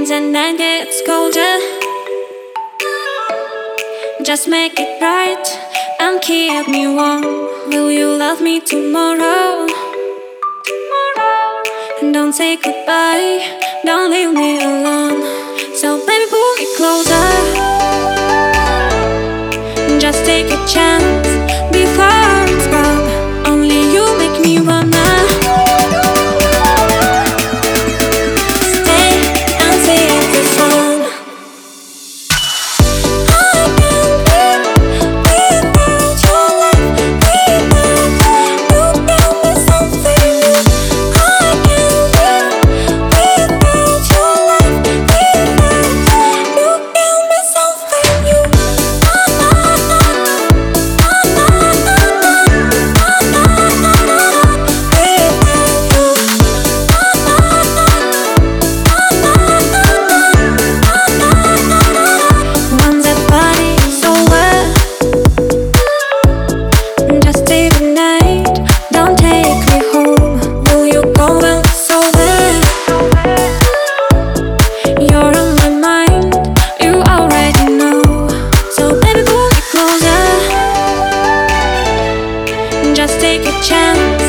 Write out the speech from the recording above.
the night gets colder, just make it bright and keep me warm. Will you love me tomorrow? And don't say goodbye, don't leave me alone. So baby, pull me closer, just take a chance before it's gone. Only you make me wanna stay and sing this song. I can't live without your love, without you. Give me something new. I can't live without your love, without you. Give me something new. Once that party is over, just stay the night, don't take me home. Will you go when it's over? You're on my mind, you already know. So baby, pull me closer, just take a chance